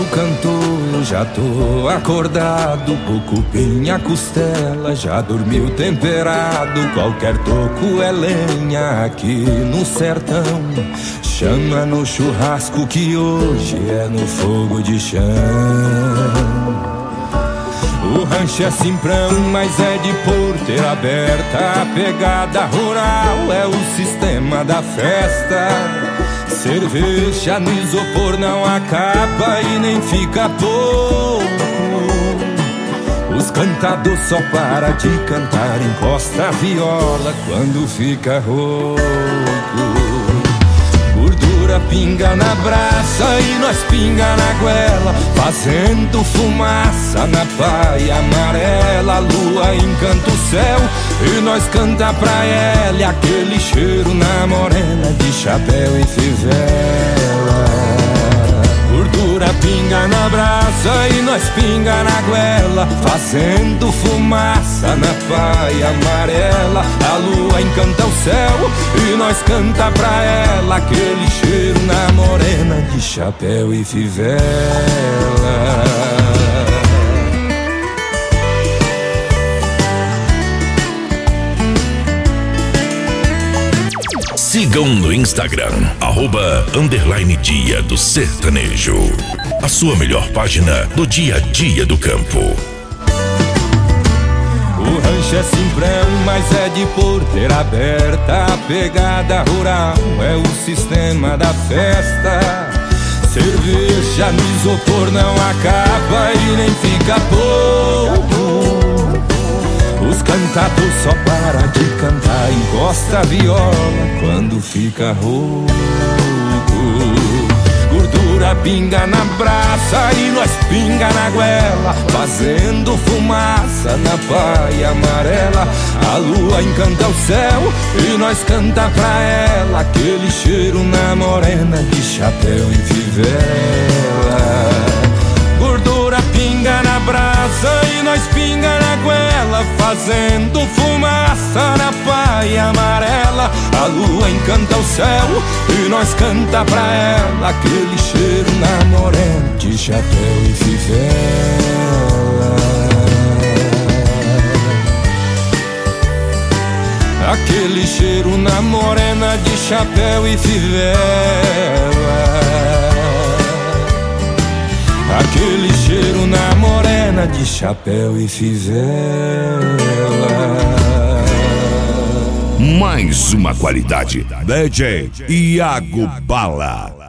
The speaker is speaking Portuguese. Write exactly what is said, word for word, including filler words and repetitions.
cantou, eu já tô acordado. O cupim, a costela já dormiu temperado. Qualquer toco é lenha aqui no sertão. Chama no churrasco que hoje é no fogo de chão. O rancho é simprão, mas é de porteira aberta. A pegada rural é o sistema da festa. Cerveja no isopor não acaba e nem fica pouco. Os cantadores só para de cantar, encosta a viola quando fica rouco. Gordura pinga na braça e nós pinga na goela, fazendo fumaça na paia amarela. A lua encanta o céu e nós canta pra ela, e aquele cheiro na morena de chapéu e fivela. Gordura pinga na braça e nós pinga na goela, fazendo fumaça na paia amarela. A lua encanta o céu e nós canta pra ela, aquele cheiro na morena de chapéu e fivela. Sigam no Instagram, arroba, underline Dia do Sertanejo. A sua melhor página do dia a dia do campo. O rancho é simprão, mas é de porteira aberta. A pegada rural é o sistema da festa. Cerveja no isopor não acaba e nem fica pouco. Os cantadores só para de cantar, encosta a viola quando fica rouco. Gordura pinga na braça e nós pinga na goela, fazendo fumaça na paia amarela. A lua encanta o céu e nós canta pra ela, aquele cheiro na morena de chapéu e fivela. Gordura pinga na brasa e nós pinga na goela, fazendo fumaça na paia amarela. A lua encanta o céu e nós canta pra ela, aquele cheiro na morena de chapéu e fivela. Aquele cheiro na morena de chapéu e fivela. Aquele cheiro na morena de chapéu e fivela. Mais uma qualidade. D J Iago Bala.